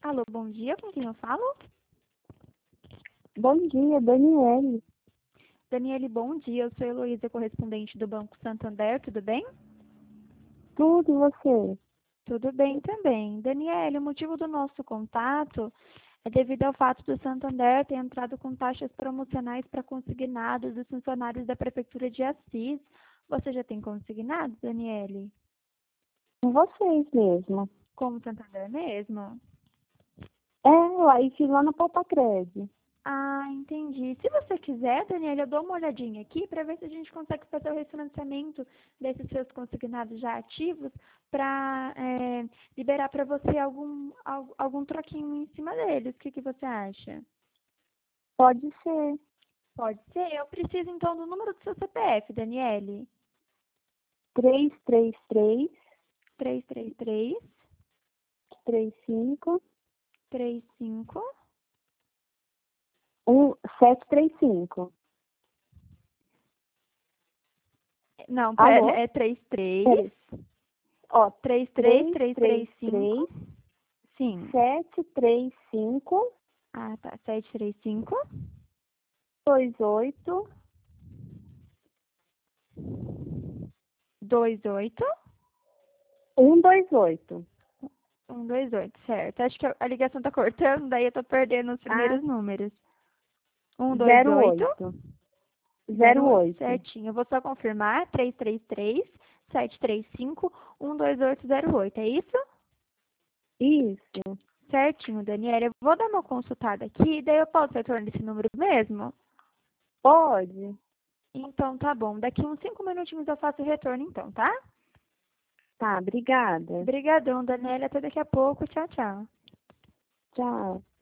Alô, bom dia, com quem eu falo? Bom dia, Daniele. Daniele, bom dia, eu sou Heloísa, correspondente do Banco Santander, tudo bem? Tudo e você? Tudo bem também. Daniele, o motivo do nosso contato é devido ao fato do Santander ter entrado com taxas promocionais para consignados dos funcionários da Prefeitura de Assis. Você já tem consignados, Daniele? Com vocês mesmo. Como Santander mesmo? Aí fiz lá no Popacred. Ah, entendi. Se você quiser, Daniela, eu dou uma olhadinha aqui para ver se a gente consegue fazer o refinanciamento desses seus consignados já ativos para liberar para você algum troquinho em cima deles. O que você acha? Pode ser. Pode ser. Eu preciso então do número do seu CPF, Daniele. 333 333 35 35. 735. Não, pera, Alô? é 33 Ó, 33335. Sim. 735 Ah, tá. 735 28 28 128. 128, certo. Acho que a ligação tá cortando, daí eu tô perdendo os Ah, primeiros números. 128 08. 08, 08. certinho. Eu vou só confirmar. 333 735 12808, é isso? Isso. Certinho, Daniela. Eu vou dar uma consultada aqui, daí eu posso retornar esse número mesmo? Pode. Então tá bom. Daqui uns 5 minutinhos eu faço o retorno então, tá? Tá, obrigada. Obrigadão, Daniela. Até daqui a pouco. Tchau, tchau. Tchau.